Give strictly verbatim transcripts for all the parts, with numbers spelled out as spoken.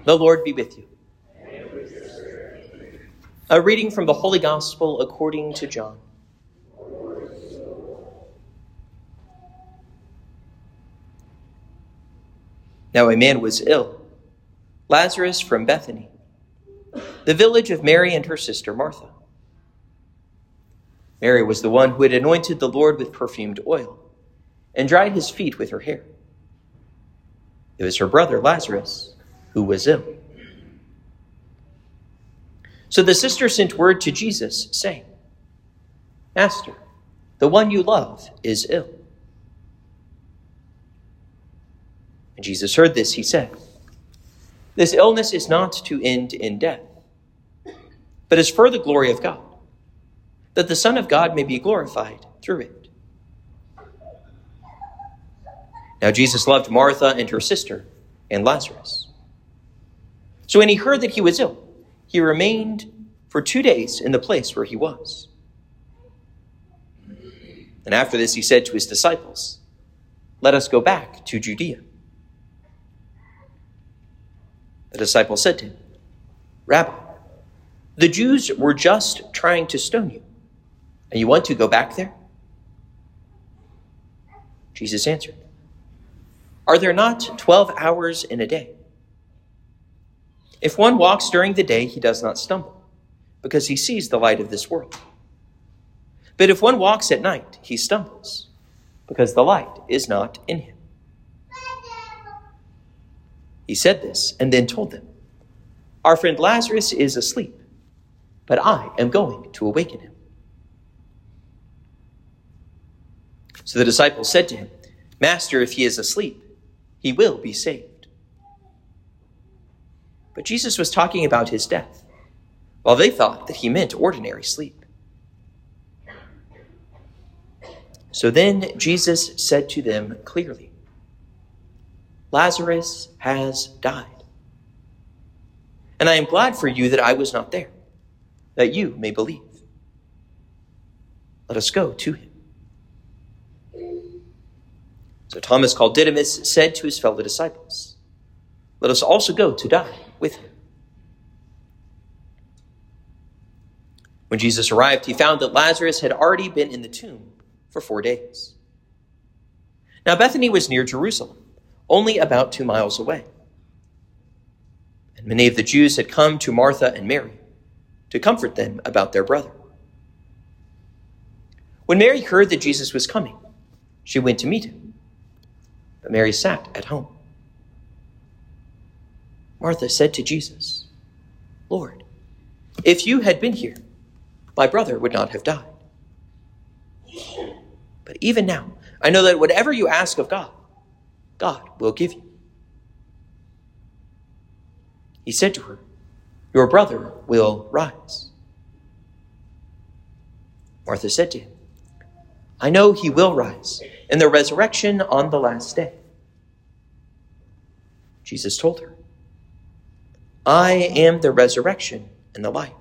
The Lord be with you. A reading from the Holy Gospel according to John. Now a man was ill, Lazarus from Bethany, the village of Mary and her sister Martha. Mary was the one who had anointed the Lord with perfumed oil and dried his feet with her hair. It was her brother Lazarus who was ill. So the sister sent word to Jesus, saying, Master, the one you love is ill. When Jesus heard this, he said, This illness is not to end in death, but is for the glory of God, that the Son of God may be glorified through it. Now Jesus loved Martha and her sister and Lazarus. So when he heard that he was ill, he remained for two days in the place where he was. And after this he said to his disciples, Let us go back to Judea. The disciples said to him, Rabbi, the Jews were just trying to stone you, and you want to go back there? Jesus answered, Are there not twelve hours in a day? If one walks during the day, he does not stumble, because he sees the light of this world. But if one walks at night, he stumbles, because the light is not in him. He said this and then told them, Our friend Lazarus is asleep, but I am going to awaken him. So the disciples said to him, Master, if he is asleep, he will be saved. But Jesus was talking about his death, while they thought that he meant ordinary sleep. So then Jesus said to them clearly, Lazarus has died. And I am glad for you that I was not there, that you may believe. Let us go to him. So Thomas, called Didymus, said to his fellow disciples, Let us also go to die with him. When Jesus arrived, he found that Lazarus had already been in the tomb for four days. Now Bethany was near Jerusalem, only about two miles away. And many of the Jews had come to Martha and Mary to comfort them about their brother. When Mary heard that Jesus was coming, she went to meet him. But Mary sat at home. Martha said to Jesus, Lord, if you had been here, my brother would not have died. But even now, I know that whatever you ask of God, God will give you. He said to her, Your brother will rise. Martha said to him, I know he will rise in the resurrection on the last day. Jesus told her, I am the resurrection and the life.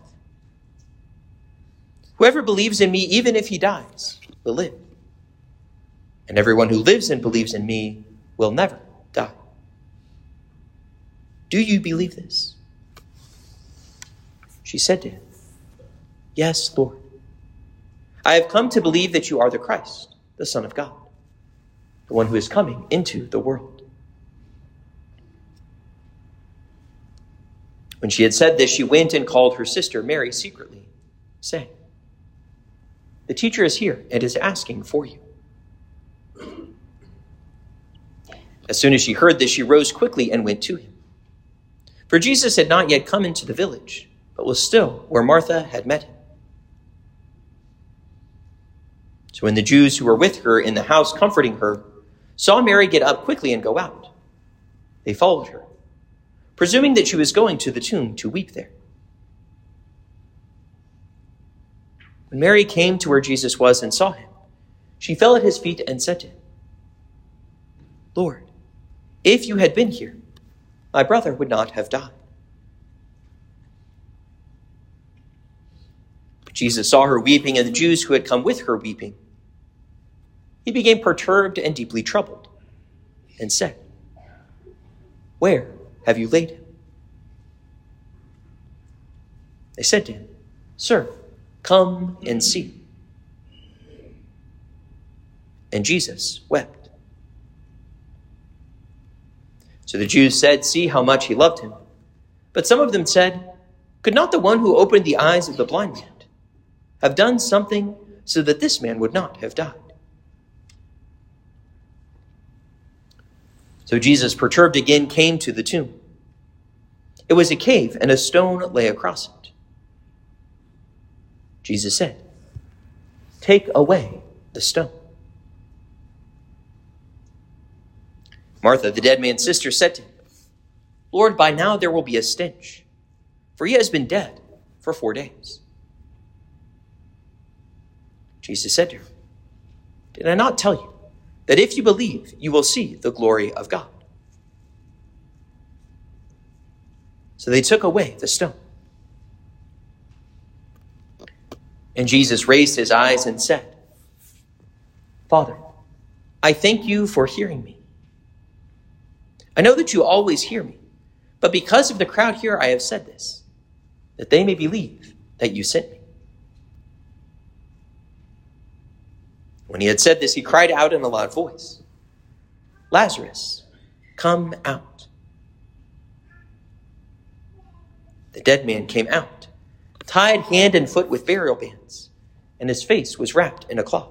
Whoever believes in me, even if he dies, will live. And everyone who lives and believes in me will never die. Do you believe this? She said to him, Yes, Lord. I have come to believe that you are the Christ, the Son of God, the one who is coming into the world. When she had said this, she went and called her sister Mary secretly, saying, The teacher is here and is asking for you. As soon as she heard this, she rose quickly and went to him. For Jesus had not yet come into the village, but was still where Martha had met him. So when the Jews who were with her in the house comforting her saw Mary get up quickly and go out, they followed her, presuming that she was going to the tomb to weep there. When Mary came to where Jesus was and saw him, she fell at his feet and said to him, Lord, if you had been here, my brother would not have died. But Jesus saw her weeping and the Jews who had come with her weeping. He became perturbed and deeply troubled and said, Where have you laid him? They said to him, "Sir, come and see." And Jesus wept. So the Jews said, "See how much he loved him." But some of them said, "Could not the one who opened the eyes of the blind man have done something so that this man would not have died?" So Jesus, perturbed again, came to the tomb. It was a cave, and a stone lay across it. Jesus said, "Take away the stone." Martha, the dead man's sister, said to him, "Lord, by now there will be a stench, for he has been dead for four days." Jesus said to her, "Did I not tell you that if you believe, you will see the glory of God?" So they took away the stone. And Jesus raised his eyes and said, "Father, I thank you for hearing me. I know that you always hear me, but because of the crowd here, I have said this, that they may believe that you sent me." When he had said this, he cried out in a loud voice, "Lazarus, come out." The dead man came out, tied hand and foot with burial bands, and his face was wrapped in a cloth.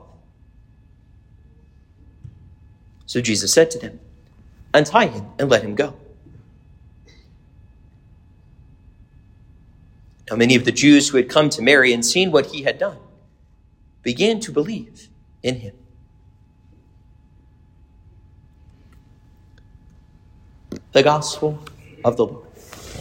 So Jesus said to them, "Untie him and let him go." Now many of the Jews who had come to Mary and seen what he had done began to believe in him. The Gospel of the Lord.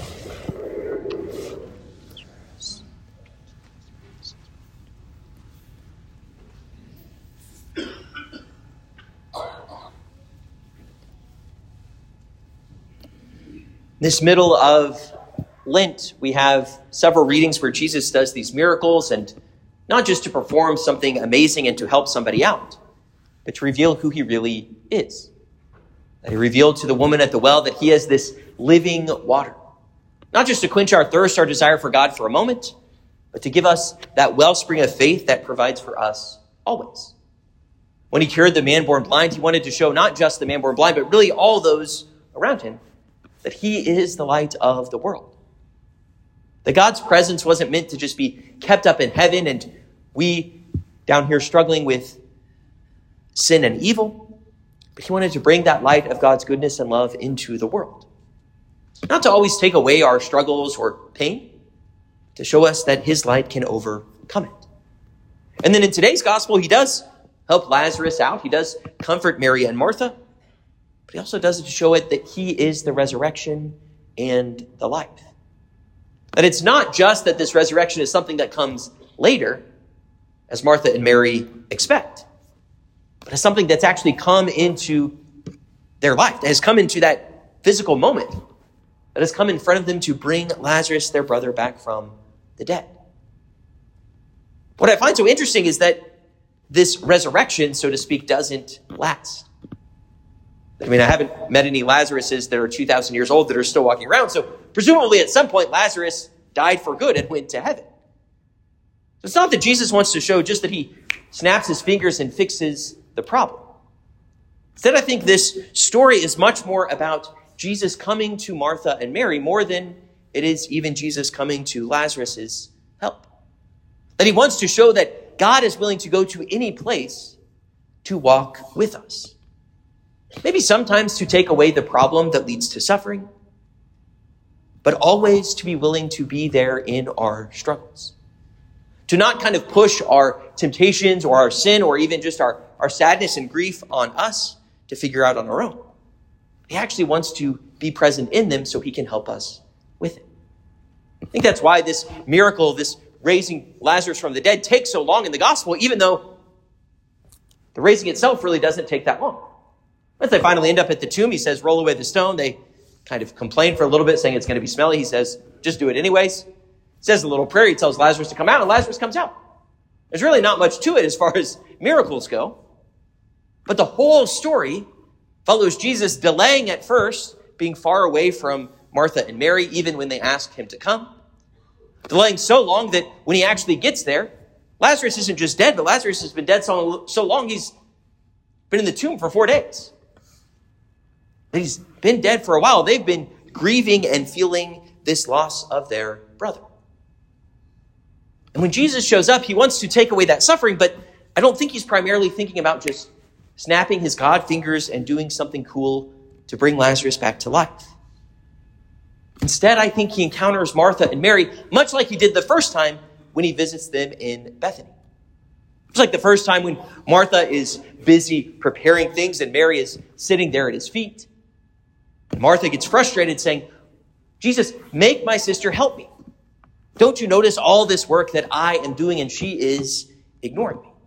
In this middle of Lent, we have several readings where Jesus does these miracles, and not just to perform something amazing and to help somebody out, but to reveal who he really is. That he revealed to the woman at the well that he is this living water. Not just to quench our thirst, our desire for God for a moment, but to give us that wellspring of faith that provides for us always. When he cured the man born blind, he wanted to show not just the man born blind, but really all those around him that he is the light of the world. That God's presence wasn't meant to just be kept up in heaven and we down here struggling with sin and evil, but he wanted to bring that light of God's goodness and love into the world. Not to always take away our struggles or pain, to show us that his light can overcome it. And then in today's gospel, he does help Lazarus out. He does comfort Mary and Martha. But he also does it to show it that he is the resurrection and the life. That it's not just that this resurrection is something that comes later, as Martha and Mary expect, but it's something that's actually come into their life, that has come into that physical moment, that has come in front of them to bring Lazarus, their brother, back from the dead. What I find so interesting is that this resurrection, so to speak, doesn't last. I mean, I haven't met any Lazaruses that are two thousand years old that are still walking around. So presumably at some point, Lazarus died for good and went to heaven. So it's not that Jesus wants to show just that he snaps his fingers and fixes the problem. Instead, I think this story is much more about Jesus coming to Martha and Mary more than it is even Jesus coming to Lazarus's help. That he wants to show that God is willing to go to any place to walk with us. Maybe sometimes to take away the problem that leads to suffering, but always to be willing to be there in our struggles. To not kind of push our temptations or our sin or even just our, our sadness and grief on us to figure out on our own. He actually wants to be present in them so he can help us with it. I think that's why this miracle, this raising Lazarus from the dead, takes so long in the gospel, even though the raising itself really doesn't take that long. Once they finally end up at the tomb, he says, roll away the stone. They kind of complain for a little bit, saying it's going to be smelly. He says, just do it anyways. He says a little prayer. He tells Lazarus to come out, and Lazarus comes out. There's really not much to it as far as miracles go. But the whole story follows Jesus delaying at first, being far away from Martha and Mary, even when they asked him to come, Delaying so long that when he actually gets there, Lazarus isn't just dead, but Lazarus has been dead so, so long he's been in the tomb for four days. He's been dead for a while. They've been grieving and feeling this loss of their brother. And when Jesus shows up, he wants to take away that suffering, but I don't think he's primarily thinking about just snapping his God fingers and doing something cool to bring Lazarus back to life. Instead, I think he encounters Martha and Mary, much like he did the first time when he visits them in Bethany. It's like the first time when Martha is busy preparing things and Mary is sitting there at his feet. And Martha gets frustrated saying, Jesus, make my sister help me. Don't you notice all this work that I am doing and she is ignoring me?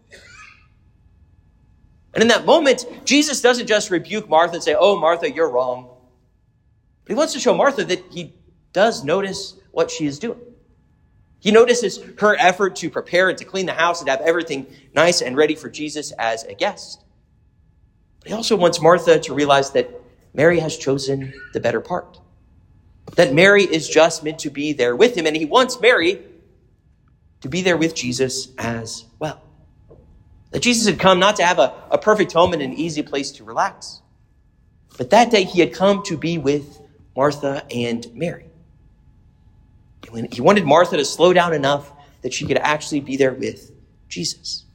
And in that moment, Jesus doesn't just rebuke Martha and say, oh, Martha, you're wrong. But he wants to show Martha that he does notice what she is doing. He notices her effort to prepare and to clean the house and have everything nice and ready for Jesus as a guest. But he also wants Martha to realize that Mary has chosen the better part. That Mary is just meant to be there with him, and he wants Mary to be there with Jesus as well. That Jesus had come not to have a, a perfect home and an easy place to relax, but that day he had come to be with Martha and Mary. He wanted Martha to slow down enough that she could actually be there with Jesus.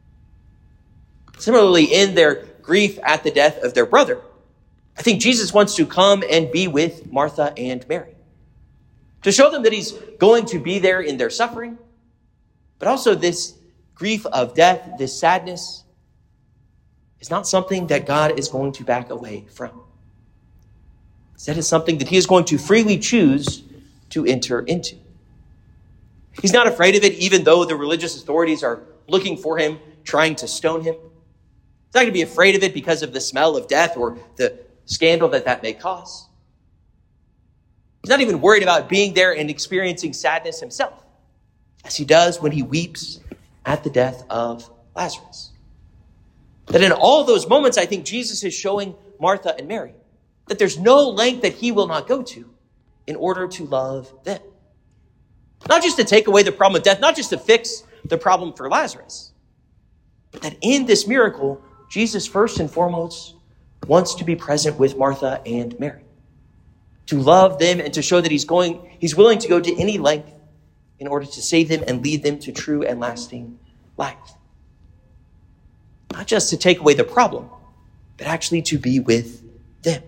Similarly, in their grief at the death of their brother, I think Jesus wants to come and be with Martha and Mary, to show them that he's going to be there in their suffering, but also this grief of death, this sadness, is not something that God is going to back away from. Instead, it's something that he is going to freely choose to enter into. He's not afraid of it, even though the religious authorities are looking for him, trying to stone him. He's not going to be afraid of it because of the smell of death or the scandal that that may cause. He's not even worried about being there and experiencing sadness himself, as he does when he weeps at the death of Lazarus. That in all those moments, I think Jesus is showing Martha and Mary that there's no length that he will not go to in order to love them. Not just to take away the problem of death, not just to fix the problem for Lazarus, but that in this miracle, Jesus first and foremost wants to be present with Martha and Mary, to love them and to show that he's going, he's willing to go to any length in order to save them and lead them to true and lasting life. Not just to take away the problem, but actually to be with them.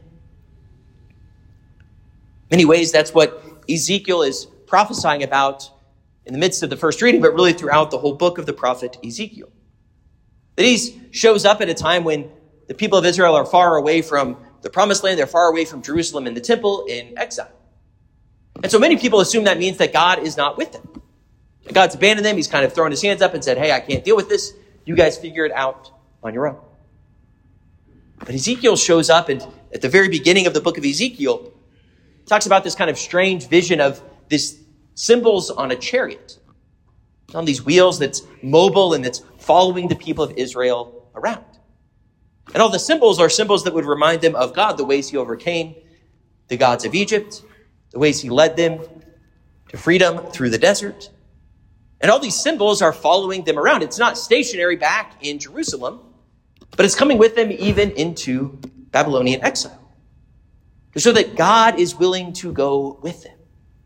In many ways, that's what Ezekiel is prophesying about in the midst of the first reading, but really throughout the whole book of the prophet Ezekiel. That he shows up at a time when the people of Israel are far away from the promised land. They're far away from Jerusalem and the temple in exile. And so many people assume that means that God is not with them. That God's abandoned them. He's kind of thrown his hands up and said, hey, I can't deal with this. You guys figure it out on your own. But Ezekiel shows up, and at the very beginning of the book of Ezekiel, talks about this kind of strange vision of this symbols on a chariot, on these wheels that's mobile and that's following the people of Israel around. And all the symbols are symbols that would remind them of God, the ways he overcame the gods of Egypt, the ways he led them to freedom through the desert. And all these symbols are following them around. It's not stationary back in Jerusalem, but it's coming with them even into Babylonian exile, to show that God is willing to go with them.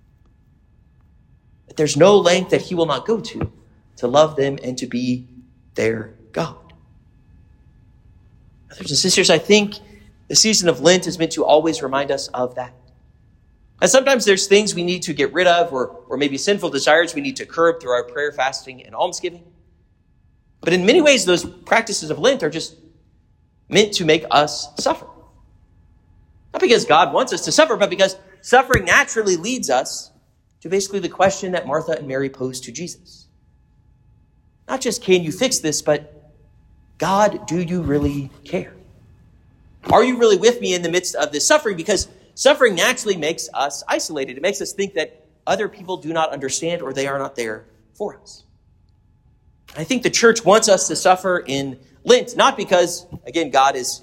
That there's no length that he will not go to to love them and to be their God. Brothers and sisters, I think the season of Lent is meant to always remind us of that. And sometimes there's things we need to get rid of, or, or maybe sinful desires we need to curb through our prayer, fasting, and almsgiving. But in many ways, those practices of Lent are just meant to make us suffer. Not because God wants us to suffer, but because suffering naturally leads us to basically the question that Martha and Mary posed to Jesus. Not just, can you fix this, but God, do you really care? Are you really with me in the midst of this suffering? Because suffering naturally makes us isolated. It makes us think that other people do not understand or they are not there for us. I think the church wants us to suffer in Lent, not because, again, God is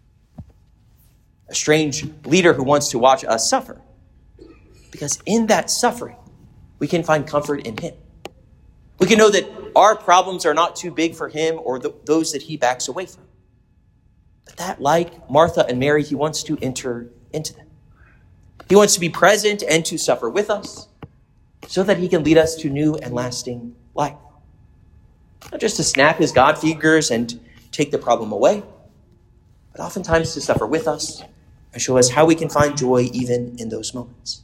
a strange leader who wants to watch us suffer. Because in that suffering, we can find comfort in him. We can know that our problems are not too big for him or the, those that he backs away from. But that, like Martha and Mary, he wants to enter into them. He wants to be present and to suffer with us so that he can lead us to new and lasting life. Not just to snap his God fingers and take the problem away, but oftentimes to suffer with us and show us how we can find joy even in those moments.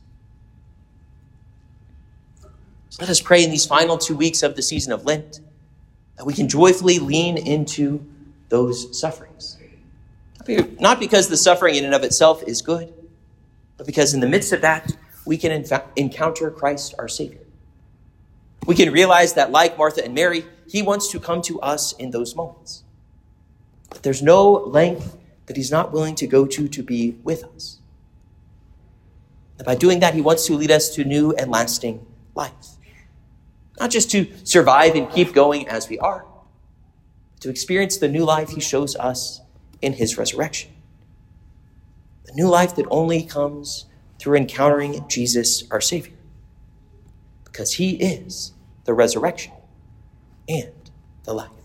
So let us pray in these final two weeks of the season of Lent that we can joyfully lean into those sufferings. Not because the suffering in and of itself is good, but because in the midst of that, we can in fact encounter Christ our Savior. We can realize that, like Martha and Mary, he wants to come to us in those moments. But there's no length that he's not willing to go to to be with us. And by doing that, he wants to lead us to new and lasting life. Not just to survive and keep going as we are, but to experience the new life he shows us in his resurrection. The new life that only comes through encountering Jesus, our Savior. Because he is the resurrection and the life.